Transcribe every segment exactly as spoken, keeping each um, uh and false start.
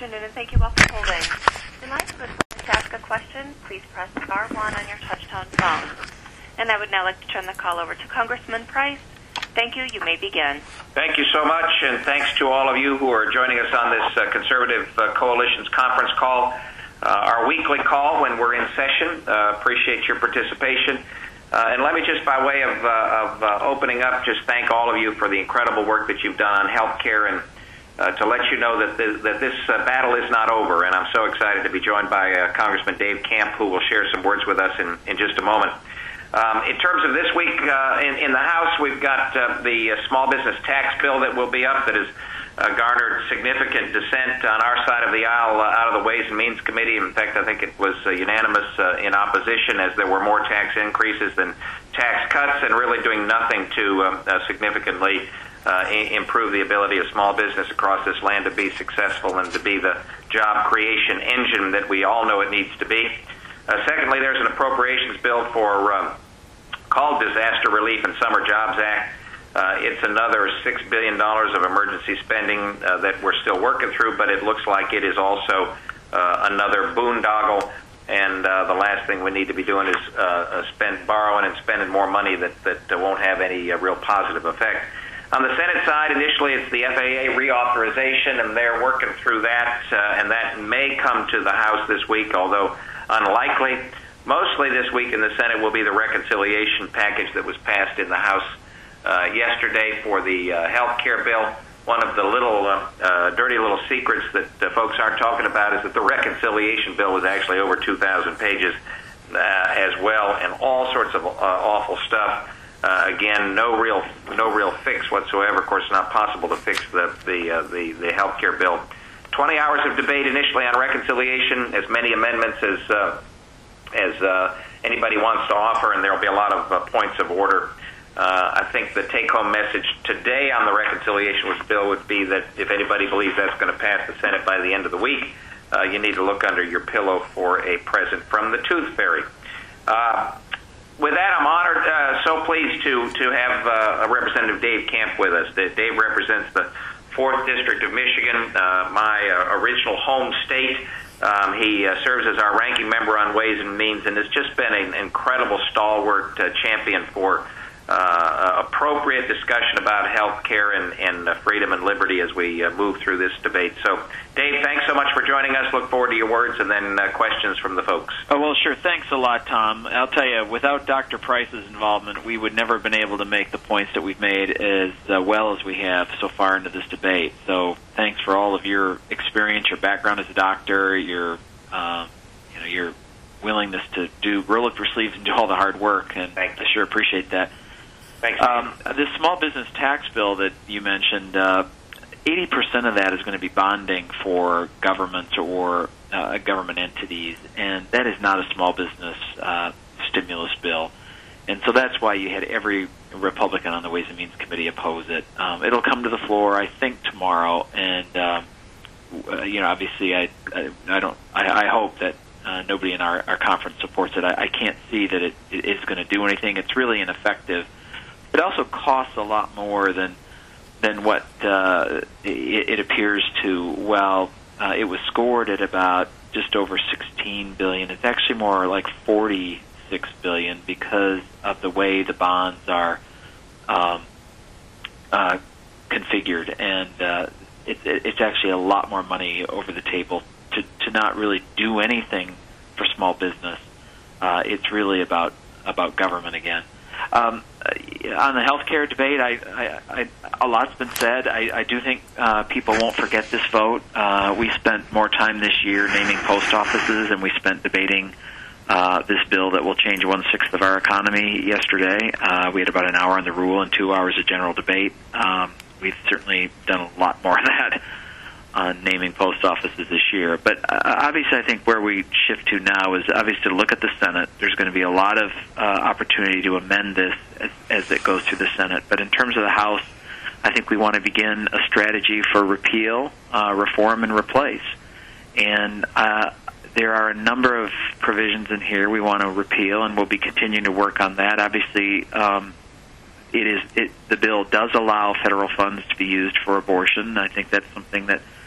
afternoon, and thank you all for holding. In line for this to ask a question, please press star one on your touch-tone phone. And I would now like to turn the call over to Congressman Price. Thank you. You may begin. Thank you so much, and thanks to all of you who are joining us on this uh, Conservative uh, Coalition's conference call, uh, our weekly call when we're in session. Uh, appreciate your participation. Uh, and let me just, by way of, uh, of uh, opening up, just thank all of you for the incredible work that you've done on health care, and uh, to let you know that this, that this uh, battle is not over. And I'm so excited to be joined by uh, Congressman Dave Camp, who will share some words with us in, in just a moment. Um, in terms of this week uh, in, in the House, we've got uh, the uh, small business tax bill that will be up that has uh, garnered significant dissent on our side of the aisle uh, out of the Ways and Means Committee. In fact, I think it was uh, unanimous uh, in opposition, as there were more tax increases than tax cuts, and really doing nothing to uh, uh, significantly uh, I- improve the ability of small business across this land to be successful and to be the job creation engine that we all know it needs to be. Uh, secondly, there's an appropriations bill for um, called Disaster Relief and Summer Jobs Act. Uh, it's another six billion dollars of emergency spending uh, that we're still working through, but it looks like it is also uh, another boondoggle. And uh, the last thing we need to be doing is uh, spend borrowing and spending more money that, that uh, won't have any uh, real positive effect. On the Senate side, initially it's the F A A reauthorization, and they're working through that, uh, and that may come to the House this week, although unlikely. Mostly this week in the Senate will be the reconciliation package that was passed in the House uh, yesterday for the uh, health care bill. One of the little uh, uh, dirty little secrets that uh, folks aren't talking about is that the reconciliation bill was actually over two thousand pages uh, as well, and all sorts of uh, awful stuff. Uh, again, no real no real fix whatsoever. Of course, it's not possible to fix the the uh, the, the health care bill. twenty hours of debate initially on reconciliation, as many amendments as uh, as uh, anybody wants to offer, and there will be a lot of uh, points of order. Uh, I think the take-home message today on the reconciliation bill would be that if anybody believes that's going to pass the Senate by the end of the week, uh, you need to look under your pillow for a present from the Tooth Fairy. Uh, with that, I'm honored, uh, so pleased to to have uh, Representative Dave Camp with us. Dave represents the fourth District of Michigan, uh, my uh, original home state. Um, he uh, serves as our ranking member on Ways and Means, and has just been an incredible stalwart uh, champion for uh, appropriate discussion about health care and, and uh, freedom and liberty as we uh, move through this debate. So, Dave, thanks so much for joining us. Look forward to your words and then uh, questions from the folks. Oh, well, sure. Thanks a lot, Tom. I'll tell you, without Doctor Price's involvement, we would never have been able to make the points that we've made as uh, well as we have so far into this debate. So thanks for all of your experience, your background as a doctor, your, uh, you know, your willingness to do roll up your sleeves and do all the hard work, and I sure appreciate that. Thanks. Um, this small business tax bill that you mentioned, uh, eighty percent of that is going to be bonding for governments or uh, government entities, and that is not a small business uh, stimulus bill. And so that's why you had every Republican on the Ways and Means Committee oppose it. Um, it'll come to the floor, I think, tomorrow, and um, uh, you know, obviously, I I, I don't I, I hope that uh, nobody in our, our conference supports it. I, I can't see that it, it is going to do anything. It's really ineffective. It also costs a lot more than than what uh, it, it appears to. Well, uh, it was scored at about just over sixteen billion dollars. It's actually more like forty-six billion dollars because of the way the bonds are um, uh, configured, and uh, it, it, it's actually a lot more money over the table to to not really do anything for small business. Uh, it's really about about government again. Um, on the healthcare debate, I, I, I, a lot's been said. I, I do think uh, people won't forget this vote. Uh, we spent more time this year naming post offices, and we spent debating uh, this bill that will change one-sixth of our economy yesterday. Uh, we had about an hour on the rule and two hours of general debate. Um, we've certainly done a lot more of that on naming post offices this year. But uh, obviously, I think where we shift to now is obviously to look at the Senate. There's going to be a lot of uh, opportunity to amend this as, as it goes through the Senate. But in terms of the House, I think we want to begin a strategy for repeal, uh, reform, and replace. And uh, there are a number of provisions in here we want to repeal, and we'll be continuing to work on that. Obviously, um, it is it, the bill does allow federal funds to be used for abortion. I think that's something that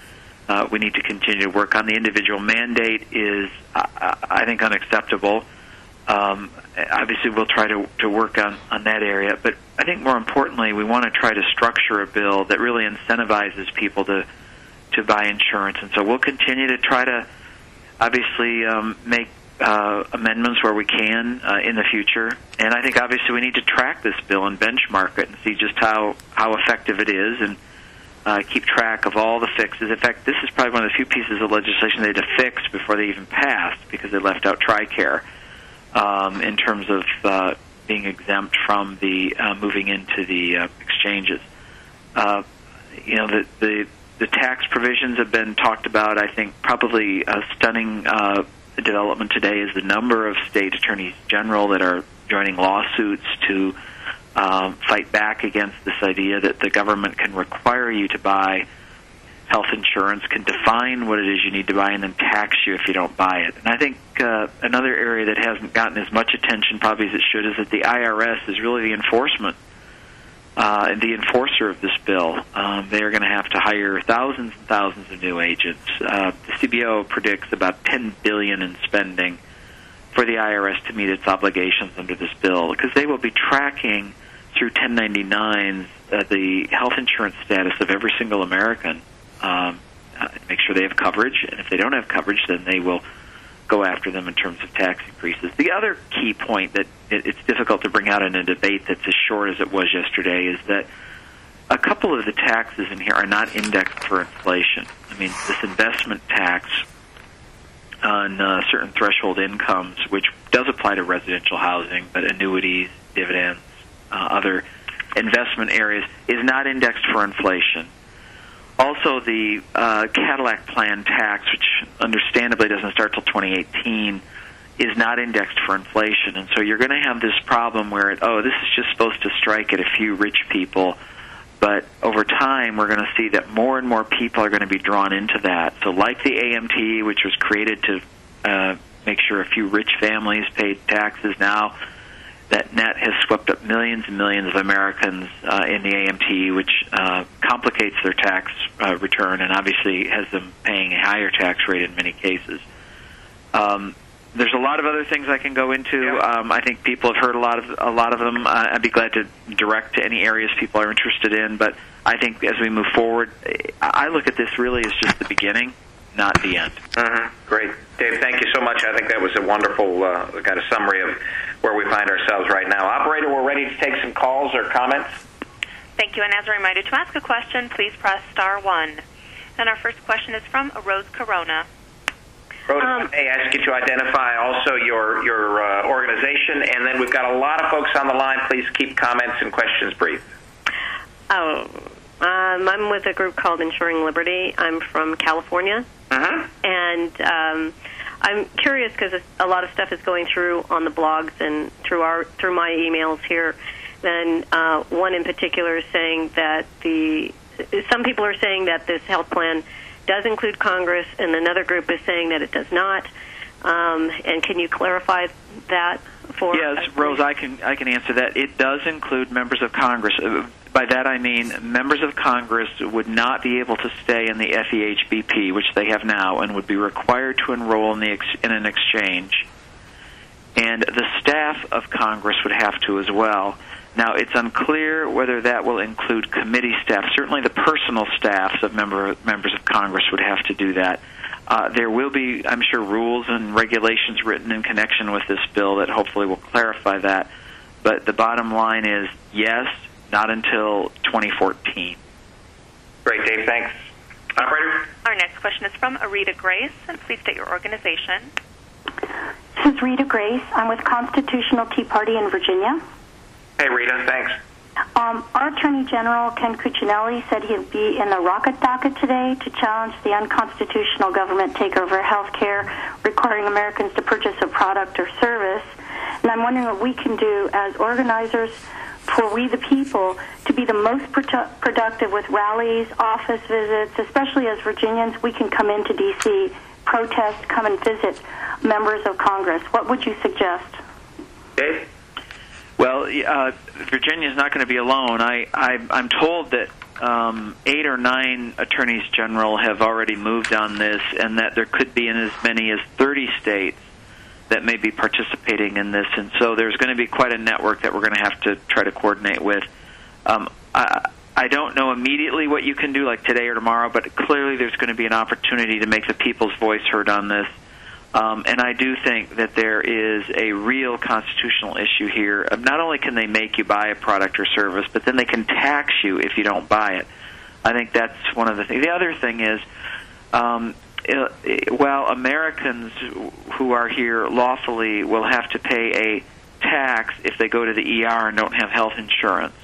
uh, we need to continue to work on. The individual mandate is, uh, I think, unacceptable. Um, obviously, we'll try to, to work on, on that area. But I think more importantly, we want to try to structure a bill that really incentivizes people to, to buy insurance. And so we'll continue to try to, obviously, um, make uh, amendments where we can uh, in the future. And I think, obviously, we need to track this bill and benchmark it and see just how, how effective it is and uh, keep track of all the fixes. In fact, this is probably one of the few pieces of legislation they had to fix before they even passed because they left out TRICARE. Um, in terms of uh, being exempt from the uh, moving into the uh, exchanges. Uh, you know, the, the the tax provisions have been talked about. I think probably a stunning uh, development today is the number of state attorneys general that are joining lawsuits to um, fight back against this idea that the government can require you to buy health insurance, can define what it is you need to buy, and then tax you if you don't buy it. And I think uh, another area that hasn't gotten as much attention probably as it should is that the I R S is really the enforcement, uh, and the enforcer of this bill. Um, they are going to have to hire thousands and thousands of new agents. Uh, the C B O predicts about ten billion dollars in spending for the I R S to meet its obligations under this bill, because they will be tracking through ten ninety-nines uh, the health insurance status of every single American. Um, uh, make sure they have coverage, and if they don't have coverage, then they will go after them in terms of tax increases. The other key point that it, it's difficult to bring out in a debate that's as short as it was yesterday is that a couple of the taxes in here are not indexed for inflation. I mean, this investment tax on uh, certain threshold incomes, which does apply to residential housing, but annuities, dividends, uh, other investment areas, is not indexed for inflation. Also, the uh, Cadillac plan tax, which understandably doesn't start till twenty eighteen, is not indexed for inflation. And so you're going to have this problem where, it, oh, this is just supposed to strike at a few rich people, but over time we're going to see that more and more people are going to be drawn into that. So like the A M T, which was created to uh, make sure a few rich families paid taxes, now that net has swept up millions and millions of Americans uh, in the A M T, which uh, complicates their tax uh, return and obviously has them paying a higher tax rate in many cases. Um, there's a lot of other things I can go into. Yeah. Um, I think people have heard a lot of a lot of them. Uh, I'd be glad to direct to any areas people are interested in. But I think as we move forward, I look at this really as just the beginning, not the end. Mm-hmm. Great. Dave, thank you so much. I think that was a wonderful uh, kind of summary of where we find ourselves right now. Operator, we're ready to take some calls or comments. Thank you, and as a reminder, to ask a question, please press star one. And our first question is from Rose Corona. Rose, Um, I may ask you to identify also your, your uh, organization, and then we've got a lot of folks on the line. Please keep comments and questions brief. Oh, um, I'm with a group called Ensuring Liberty. I'm from California. Uh-huh. And um, I'm curious because a lot of stuff is going through on the blogs and through our through my emails here. And uh, one in particular is saying that the some people are saying that this health plan does include Congress, and another group is saying that it does not. Um, and can you clarify that for Yes, us, Rose, I can I can answer that. It does include members of Congress. By that I mean members of Congress would not be able to stay in the F E H B P, which they have now, and would be required to enroll in, the ex- in an exchange. And the staff of Congress would have to as well. Now, it's unclear whether that will include committee staff. Certainly the personal staffs of member, members of Congress would have to do that. Uh, there will be, I'm sure, rules and regulations written in connection with this bill that hopefully will clarify that. But the bottom line is, yes, not until twenty fourteen. Great, Dave. Thanks. Operator? Our next question is from Rita Grace, and please state your organization. This is Rita Grace. I'm with Constitutional Tea Party in Virginia. Hey, Rita. Thanks. Um, our Attorney General, Ken Cuccinelli, said he'd be in the rocket docket today to challenge the unconstitutional government takeover of health care, requiring Americans to purchase a product or service. And I'm wondering what we can do as organizers for we the people to be the most produ- productive with rallies, office visits, especially as Virginians, we can come into D C, protest, come and visit members of Congress. What would you suggest? Dave? Well, uh, Virginia's not going to be alone. I, I, I'm told that um, eight or nine attorneys general have already moved on this, and that there could be in as many as thirty states that may be participating in this. And so there's going to be quite a network that we're going to have to try to coordinate with. Um, I, I don't know immediately what you can do, like today or tomorrow, but clearly there's going to be an opportunity to make the people's voice heard on this. Um, and I do think that there is a real constitutional issue here. Not only can they make you buy a product or service, but then they can tax you if you don't buy it. I think that's one of the things. The other thing is, um, it, while Americans who are here lawfully will have to pay a tax if they go to the E R and don't have health insurance,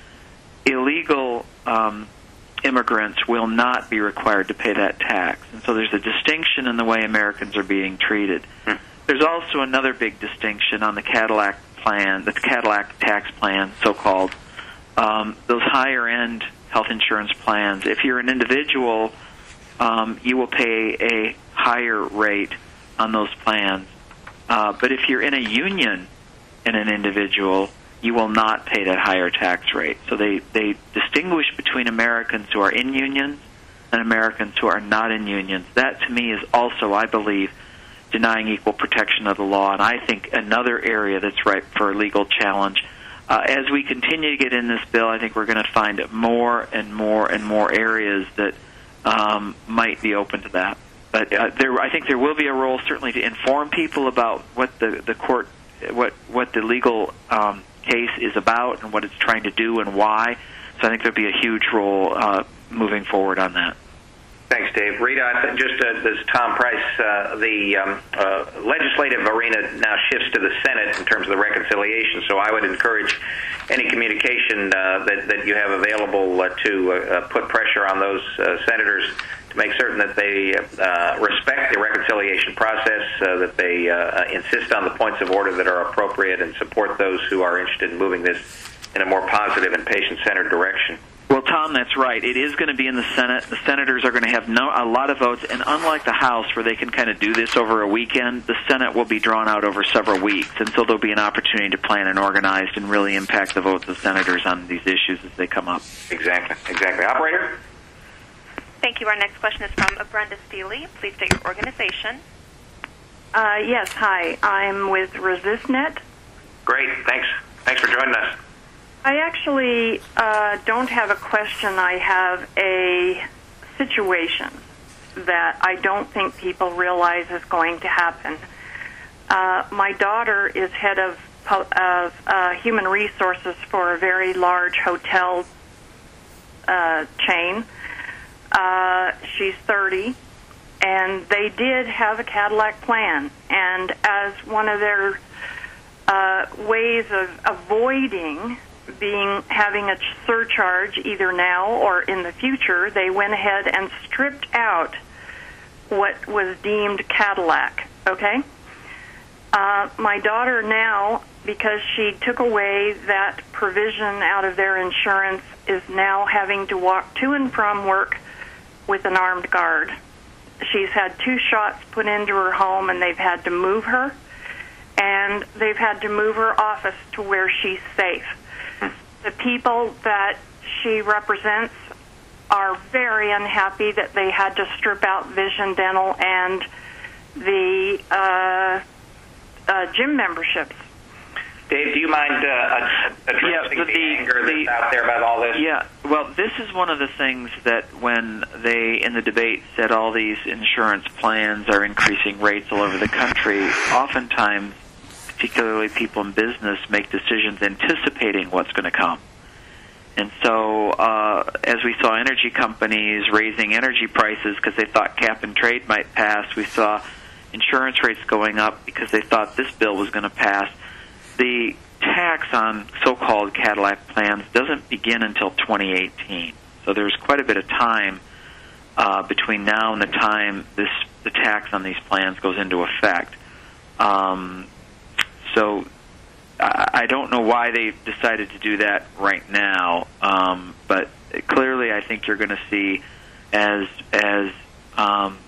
illegal um, immigrants will not be required to pay that tax. And so there's a distinction in the way Americans are being treated. Hmm. There's also another big distinction on the Cadillac plan, the Cadillac tax plan, so-called. Um, those higher-end health insurance plans, if you're an individual, um, you will pay a higher rate on those plans. Uh, but if you're in a union and an individual, you will not pay that higher tax rate. So they, they distinguish between Americans who are in unions and Americans who are not in unions. That, to me, is also, I believe, denying equal protection of the law, and I think another area that's ripe for a legal challenge. Uh, as we continue to get in this bill, I think we're going to find more and more and more areas that um, might be open to that. But uh, there, I think there will be a role, certainly, to inform people about what the, the court, what what the legal um, case is about and what it's trying to do and why. So I think there'll be a huge role uh, moving forward on that. Thanks, Dave. Rita, just uh, this is Tom Price. Uh, the um, uh, legislative arena now shifts to the Senate in terms of the reconciliation, so I would encourage any communication uh, that, that you have available uh, to uh, put pressure on those uh, senators to make certain that they uh, respect the reconciliation process, uh, that they uh, insist on the points of order that are appropriate, and support those who are interested in moving this in a more positive and patient-centered direction. Well, Tom, that's right. It is going to be in the Senate. The senators are going to have no, a lot of votes, and unlike the House, where they can kind of do this over a weekend, the Senate will be drawn out over several weeks, and so there'll be an opportunity to plan and organize and really impact the votes of senators on these issues as they come up. Exactly. Exactly. Operator? Thank you. Our next question is from Brenda Steele. Please state your organization. Uh, yes, hi. I'm with ResistNet. Great. Thanks. Thanks for joining us. I actually uh, don't have a question. I have a situation that I don't think people realize is going to happen. Uh, my daughter is head of, of uh, human resources for a very large hotel uh, chain. Uh, she's thirty, and they did have a Cadillac plan. And as one of their uh, ways of avoiding being having a surcharge either now or in the future, they went ahead and stripped out what was deemed Cadillac, okay? Uh, my daughter now, because she took away that provision out of their insurance, is now having to walk to and from work with an armed guard. She's had two shots put into her home, and they've had to move her, and they've had to move her office to where she's safe. The people that she represents are very unhappy that they had to strip out vision, dental, and the uh, uh, gym memberships. Dave, do you mind uh, addressing yeah, the, the anger that's the, out there about all this? Yeah, well, this is one of the things that when they, in the debate, said all these insurance plans are increasing rates all over the country, oftentimes, particularly people in business, make decisions anticipating what's going to come. And so uh, as we saw energy companies raising energy prices because they thought cap and trade might pass, we saw insurance rates going up because they thought this bill was going to pass. The tax on so-called Cadillac plans doesn't begin until twenty eighteen. So there's quite a bit of time uh, between now and the time this the tax on these plans goes into effect. Um, So I don't know why they decided to do that right now, um, but clearly I think you're going to see as as um,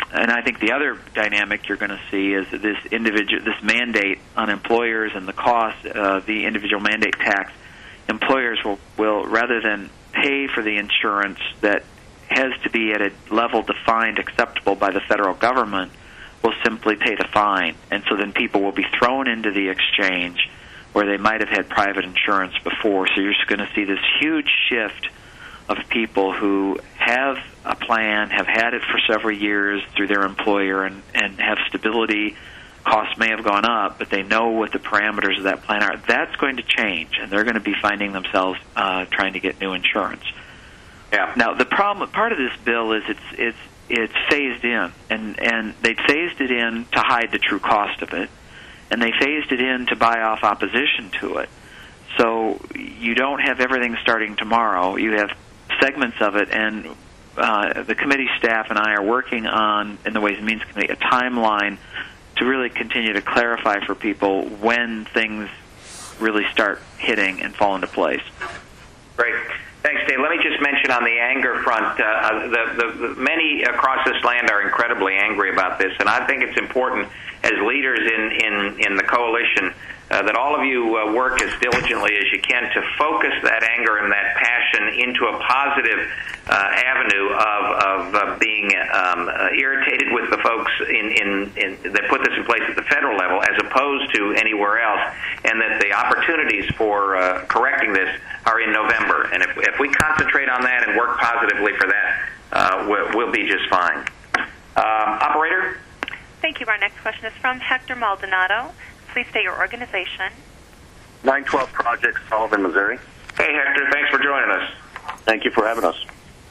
and I think the other dynamic you're going to see is that this individual, this mandate on employers and the cost, uh, the individual mandate tax, employers will, will, rather than pay for the insurance that has to be at a level defined acceptable by the federal government, will simply pay the fine. And so then people will be thrown into the exchange where they might have had private insurance before. So you're just going to see this huge shift of people who have a plan, have had it for several years through their employer, and, and have stability. Costs may have gone up, but they know what the parameters of that plan are. That's going to change, and they're going to be finding themselves uh, trying to get new insurance. Yeah. Now, the problem, part of this bill is it's it's it's phased in, and and they phased it in to hide the true cost of it, and they phased it in to buy off opposition to it. So you don't have everything starting tomorrow. You have segments of it, and uh, the committee staff and I are working on, in the Ways and Means Committee, a timeline to really continue to clarify for people when things really start hitting and fall into place. Great. Thanks, Dave. Let me just mention on the anger front, uh, the, the, the many across this land are incredibly angry about this, and I think it's important as leaders in, in, in the coalition uh, that all of you uh, work as diligently as you can to focus that anger and that passion into a positive uh, avenue of, of uh, being um, uh, irritated with the folks in, in, in, that put this in place at the federal level as opposed to anywhere else, and that the opportunities for uh, correcting this are in November. And if, if we concentrate on that and work positively for that, uh, we'll, we'll be just fine. Um, operator? Thank you. Our next question is from Hector Maldonado. Please state your organization. nine twelve Project, Sullivan, Missouri. Hey, Hector. Thanks for joining us. Thank you for having us.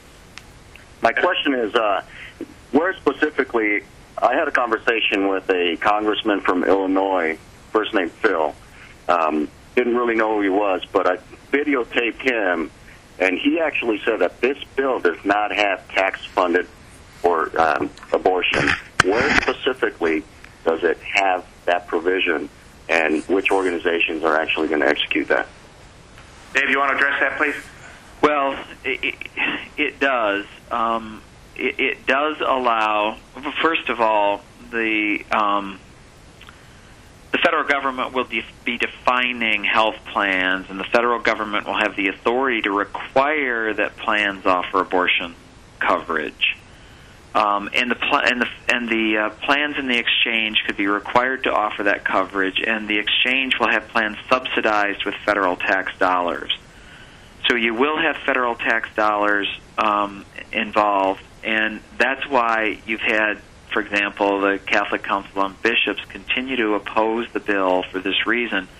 My question is, uh, where specifically, I had a conversation with a congressman from Illinois, first name Phil. Um, didn't really know who he was, but I videotaped him, and he actually said that this bill does not have tax-funded for um, abortion. Where specifically does it have that provision, and which organizations are actually going to execute that? Dave, you want to address that, please? Well, it, it, it does. Um, it, it does allow, first of all, the um, the federal government will de- be defining health plans, and the federal government will have the authority to require that plans offer abortion coverage. Um, and the pl- and the and the uh, plans in the exchange could be required to offer that coverage, and the exchange will have plans subsidized with federal tax dollars. So you will have federal tax dollars um, involved, and that's why you've had, for example, the Catholic Council on Bishops continue to oppose the bill for this reason.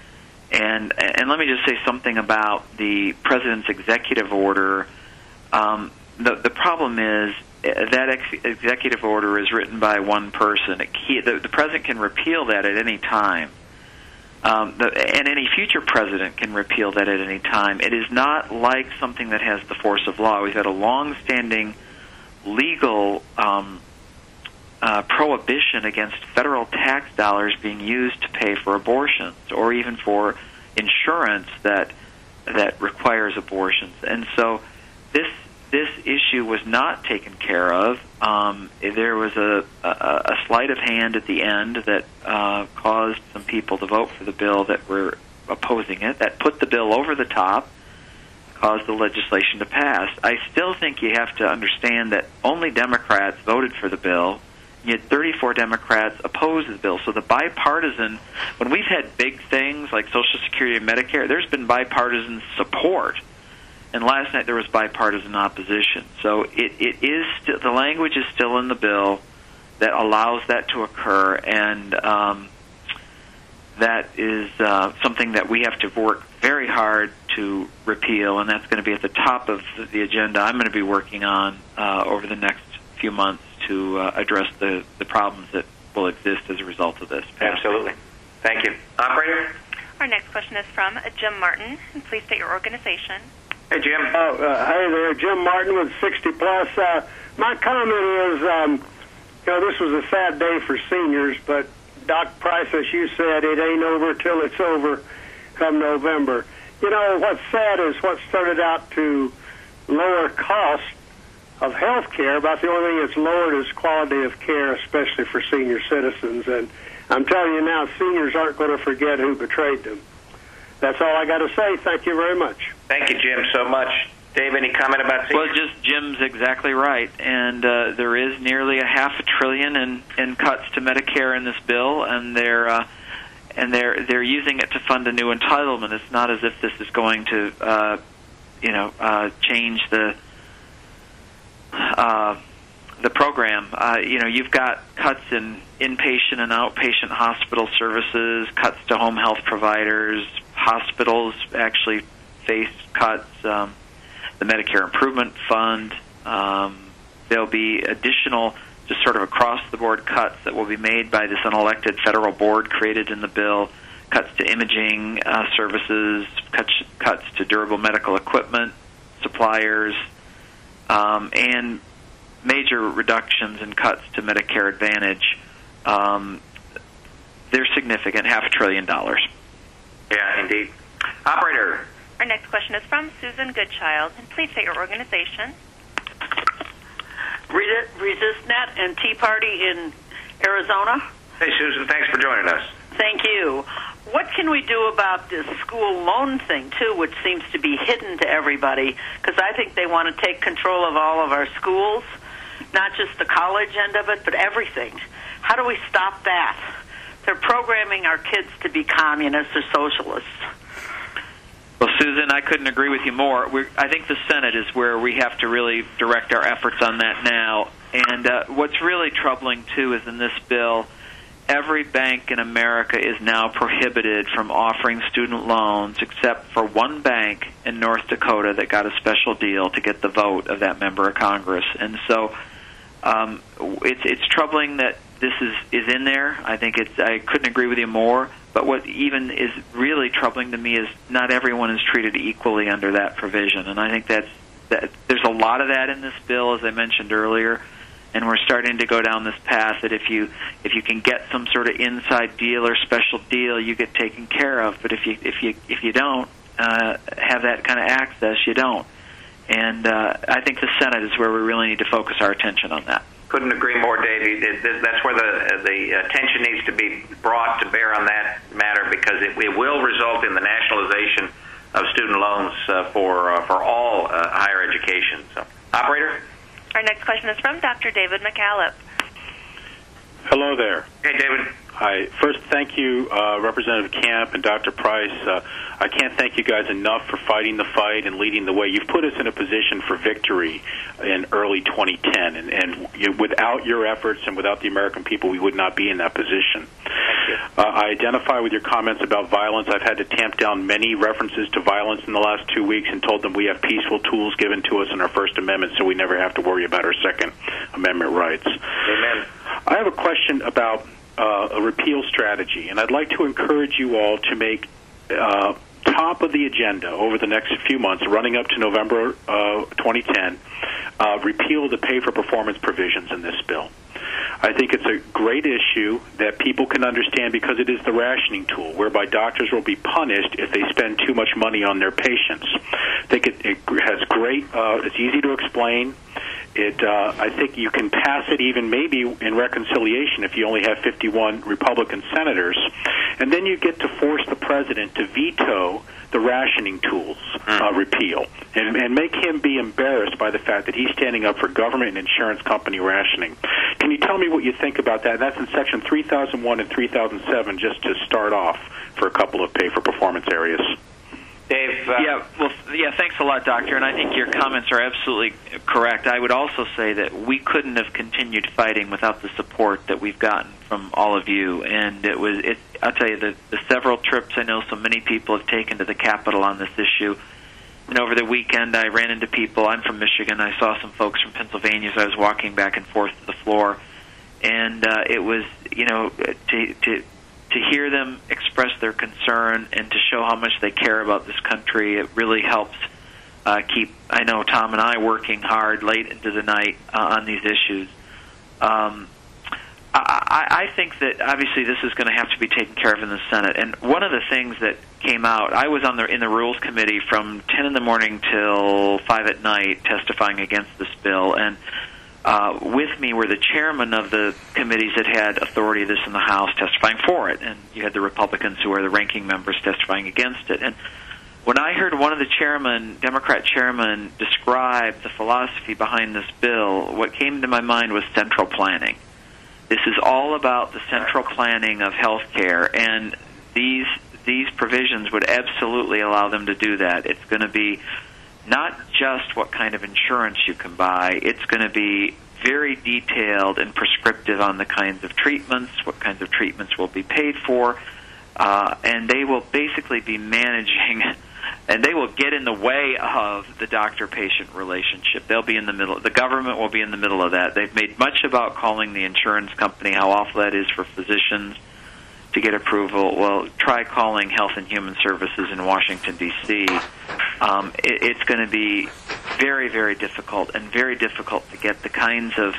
And and let me just say something about the president's executive order. Um, the the problem is that ex- executive order is written by one person. It key, the, the president can repeal that at any time. Um, the, and any future president can repeal that at any time. It is not like something that has the force of law. We've had a long-standing legal um, uh, prohibition against federal tax dollars being used to pay for abortions or even for insurance that that requires abortions. And so this this issue was not taken care of. Um, there was a, a, a sleight of hand at the end that uh, caused some people to vote for the bill that were opposing it. That put the bill over the top, caused the legislation to pass. I still think you have to understand that only Democrats voted for the bill, yet thirty-four Democrats opposed the bill. So the bipartisan, when we've had big things like Social Security and Medicare, there's been bipartisan support. And last night there was bipartisan opposition. So it, it is st- the language is still in the bill that allows that to occur, and um, that is uh, something that we have to work very hard to repeal, and that's going to be at the top of the agenda I'm going to be working on uh, over the next few months to uh, address the, the problems that will exist as a result of this. Absolutely. Thank you. Operator? Our next question is from Jim Martin. Please state your organization. Hey, Jim. Oh, uh, hey there, Jim Martin with sixty plus. Uh, my comment is, um, you know, this was a sad day for seniors, but Doc Price, as you said, it ain't over till it's over come November. You know, what's sad is what started out to lower cost of health care, about the only thing that's lowered is quality of care, especially for senior citizens. And I'm telling you now, seniors aren't going to forget who betrayed them. That's all I got to say. Thank you very much. Thank you, Jim, so much. Dave, any comment about seniors? Well, just Jim's exactly right, and uh, there is nearly a half a trillion in, in cuts to Medicare in this bill, and they're uh, and they're they're using it to fund a new entitlement. It's not as if this is going to uh, you know uh, change the uh, the program. Uh, you know, you've got cuts in inpatient and outpatient hospital services, cuts to home health providers. Hospitals actually face cuts. Um, the Medicare Improvement Fund. Um, there'll be additional, just sort of across-the-board cuts that will be made by this unelected federal board created in the bill, cuts to imaging uh, services, cuts, cuts to durable medical equipment suppliers, um, and major reductions and cuts to Medicare Advantage. Um, they're significant, half a trillion dollars. Yeah, indeed. Operator. Our next question is from Susan Goodchild, and please state your organization. ResistNet and Tea Party in Arizona. Hey, Susan, thanks for joining us. Thank you. What can we do about this school loan thing, too, which seems to be hidden to everybody? Because I think they want to take control of all of our schools, not just the college end of it, but everything. How do we stop that? They're programming our kids to be communists or socialists. Well, Susan, I couldn't agree with you more. We're, I think the Senate is where we have to really direct our efforts on that now. And uh, what's really troubling, too, is in this bill, every bank in America is now prohibited from offering student loans except for one bank in North Dakota that got a special deal to get the vote of that member of Congress. And so um, it's, it's troubling that this is, is in there. I think it's, I couldn't agree with you more. But what even is really troubling to me is not everyone is treated equally under that provision. And I think that's, that there's a lot of that in this bill, as I mentioned earlier. And we're starting to go down this path that if you if you can get some sort of inside deal or special deal, you get taken care of. But if you if you if you don't uh, have that kind of access, you don't. And uh, I think the Senate is where we really need to focus our attention on that. Couldn't agree more, Dave. That's where the the attention needs to be brought to bear on that matter, because it, it will result in the nationalization of student loans uh, for uh, for all uh, higher education. So, operator. Our next question is from Doctor David McAuliffe. Hello there. Hey, David. Hi. First, thank you, uh, Representative Camp and Doctor Price. Uh, I can't thank you guys enough for fighting the fight and leading the way. You've put us in a position for victory in early twenty ten, and, and you, without your efforts and without the American people, we would not be in that position. Thank you. Uh, I identify with your comments about violence. I've had to tamp down many references to violence in the last two weeks and told them we have peaceful tools given to us in our First Amendment, so we never have to worry about our Second Amendment rights. Amen. I have a question about uh, a repeal strategy, and I'd like to encourage you all to make uh, top of the agenda over the next few months, running up to November uh, twenty ten, uh, repeal the pay-for-performance provisions in this bill. I think it's a great issue that people can understand because it is the rationing tool, whereby doctors will be punished if they spend too much money on their patients. I think it, it has great, uh, it's easy to explain. It, uh, I think you can pass it even maybe in reconciliation if you only have fifty-one Republican senators. And then you get to force the president to veto the rationing tools uh, repeal and, and make him be embarrassed by the fact that he's standing up for government and insurance company rationing. Can you tell me what you think about that? That's in Section three thousand one and three thousand seven, just to start off for a couple of pay-for-performance areas. Dave. Uh, yeah, well, yeah. Thanks a lot, Doctor. And I think your comments are absolutely correct. I would also say that we couldn't have continued fighting without the support that we've gotten from all of you. And it was, it, I'll tell you, the, the several trips I know so many people have taken to the Capitol on this issue. And over the weekend, I ran into people. I'm from Michigan. I saw some folks from Pennsylvania as I was walking back and forth to the floor. And uh, it was, you know, to to. to hear them express their concern and to show how much they care about this country, it really helps uh, keep, I know, Tom and I working hard late into the night uh, on these issues. Um, I, I, I think that obviously this is going to have to be taken care of in the Senate. And one of the things that came out, I was on the in the Rules Committee from ten in the morning till five at night testifying against this bill. And uh, with me were the chairman of the committees that had authority of this in the House testifying for it. And you had the Republicans who are the ranking members testifying against it. And when I heard one of the chairmen, Democrat chairmen, describe the philosophy behind this bill, what came to my mind was central planning. This is all about the central planning of health care, and these these provisions would absolutely allow them to do that. It's going to be not just what kind of insurance you can buy. It's going to be very detailed and prescriptive on the kinds of treatments, what kinds of treatments will be paid for, uh, and they will basically be managing, and they will get in the way of the doctor-patient relationship. They'll be in the middle. The government will be in the middle of that. They've made much about calling the insurance company, how awful that is for physicians to get approval. Well, try calling Health and Human Services in Washington, D C Um, it, it's going to be very, very difficult, and very difficult to get the kinds of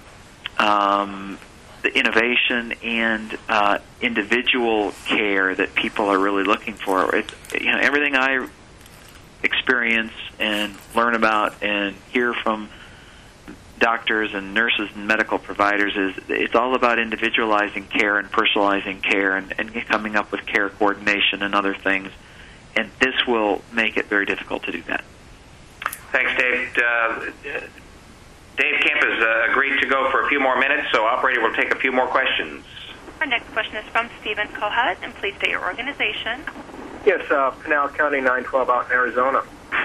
um, the innovation and uh, individual care that people are really looking for. It's, you know, everything I experience and learn about and hear from doctors and nurses and medical providers is it's all about individualizing care and personalizing care and, and coming up with care coordination and other things. And this will make it very difficult to do that. Thanks, Dave. Uh, Dave Kemp has uh, agreed to go for a few more minutes, so operator will take a few more questions. Our next question is from Stephen Kohut, and please state your organization. Yes, uh, Pinal County nine twelve out in Arizona.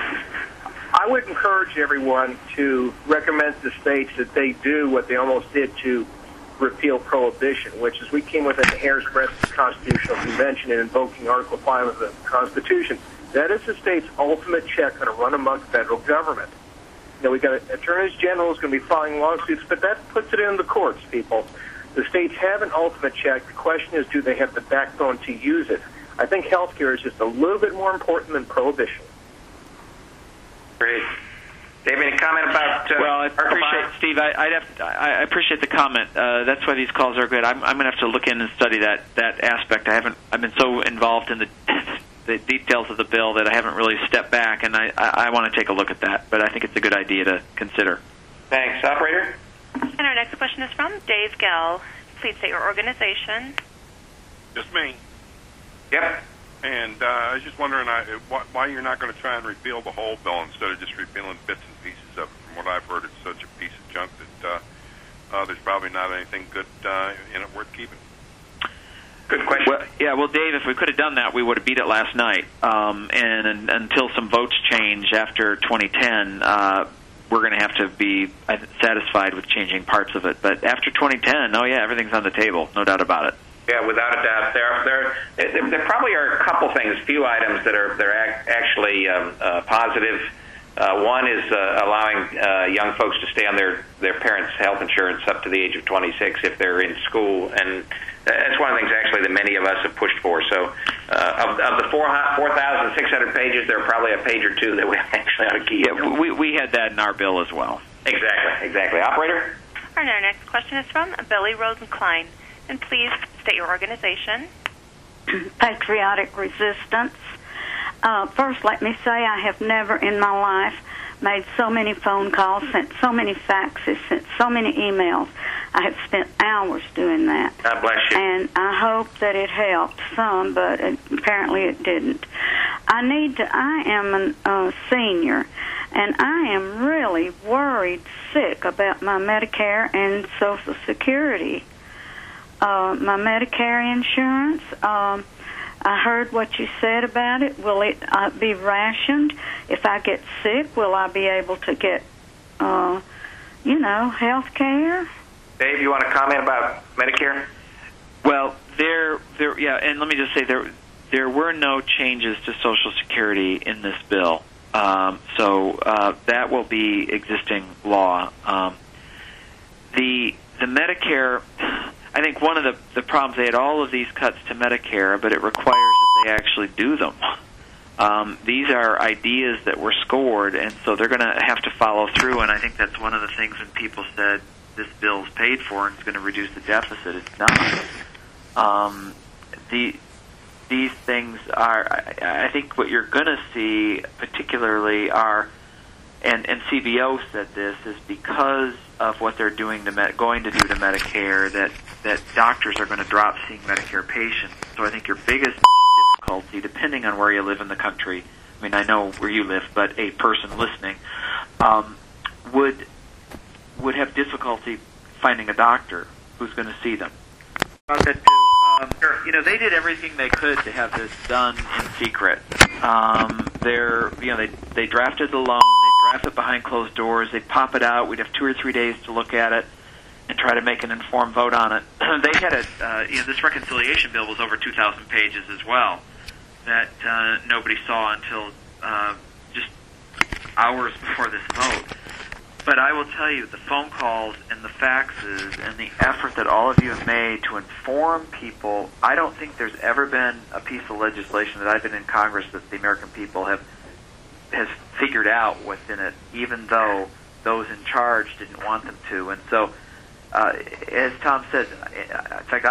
I would encourage everyone to recommend to the states that they do what they almost did to repeal prohibition, which is we came within the hair's breadth of the Constitutional Convention in invoking Article five of the Constitution. That is the state's ultimate check on a run-amok federal government. You know, we've got attorneys general who's going to be filing lawsuits, but that puts it in the courts, people. The states have an ultimate check. The question is, do they have the backbone to use it? I think health care is just a little bit more important than prohibition. Great. Dave, any comment about uh, well, I appreciate, Steve, I, I'd have to, I appreciate the comment. Uh, that's why these calls are good. I'm, I'm going to have to look in and study that, that aspect. I haven't. I've been so involved in the the details of the bill that I haven't really stepped back, and I, I, I want to take a look at that. But I think it's a good idea to consider. Thanks. Operator? And our next question is from Dave Gell. Please state your organization. Just me. Yep. And uh, I was just wondering I, why, why you're not going to try and repeal the whole bill instead of just repealing bits and pieces of it. From what I've heard, it's such a piece of junk that uh, uh, there's probably not anything good uh, in it worth keeping. Good question. Well, yeah, well, Dave, if we could have done that, we would have beat it last night. Um, and, and until some votes change after twenty ten, uh, we're going to have to be satisfied with changing parts of it. But after twenty ten, oh, yeah, everything's on the table, no doubt about it. Yeah, without a doubt. There, there, there, there probably are a couple things, few items that are they're ac- actually um, uh, positive. Uh, one is uh, allowing uh, young folks to stay on their, their parents' health insurance up to the age of twenty-six if they're in school, and that's one of the things actually that many of us have pushed for. So uh, of, of the four thousand six hundred pages, there are probably a page or two that we actually ought to keep. Yeah, we, we had that in our bill as well. Exactly, exactly. Operator? And our next question is from Billy Rosenklein. And please state your organization. Patriotic Resistance. Uh, first, let me say I have never in my life made so many phone calls, sent so many faxes, sent so many emails. I have spent hours doing that. God bless you. And I hope that it helped some, but it, apparently it didn't. I need to, I am a uh, senior, and I am really worried sick about my Medicare and Social Security. Uh, my Medicare insurance, um, I heard what you said about it. Will it uh, be rationed? If I get sick, will I be able to get, uh, you know, health care? Dave, you want to comment about Medicare? Well, there, there, yeah, and let me just say there, there were no changes to Social Security in this bill, um, so uh, that will be existing law. Um, the the Medicare. I think one of the, the problems, they had all of these cuts to Medicare, but it requires that they actually do them. Um, these are ideas that were scored, and so they're going to have to follow through, and I think that's one of the things when people said, this bill's paid for and it's going to reduce the deficit. It's not. Um, the these things are. I, I think what you're going to see, particularly, are, and and C B O said this, is because of what they're doing to med, going to do to Medicare, that that doctors are going to drop seeing Medicare patients. So I think your biggest difficulty, depending on where you live in the country, I mean, I know where you live, but a person listening um, would would have difficulty finding a doctor who's going to see them. About that too, um, you know, they did everything they could to have this done in secret. Um, they're, you know, they they drafted the loan, they draft it behind closed doors, they pop it out. We'd have two or three days to look at it and try to make an informed vote on it. They had a, uh, you know, this reconciliation bill was over two thousand pages as well, that uh, nobody saw until uh, just hours before this vote. But I will tell you, the phone calls and the faxes and the effort that all of you have made to inform people, I don't think there's ever been a piece of legislation that I've been in Congress that the American people have has figured out within it, even though those in charge didn't want them to. And so, uh, as Tom said, in fact,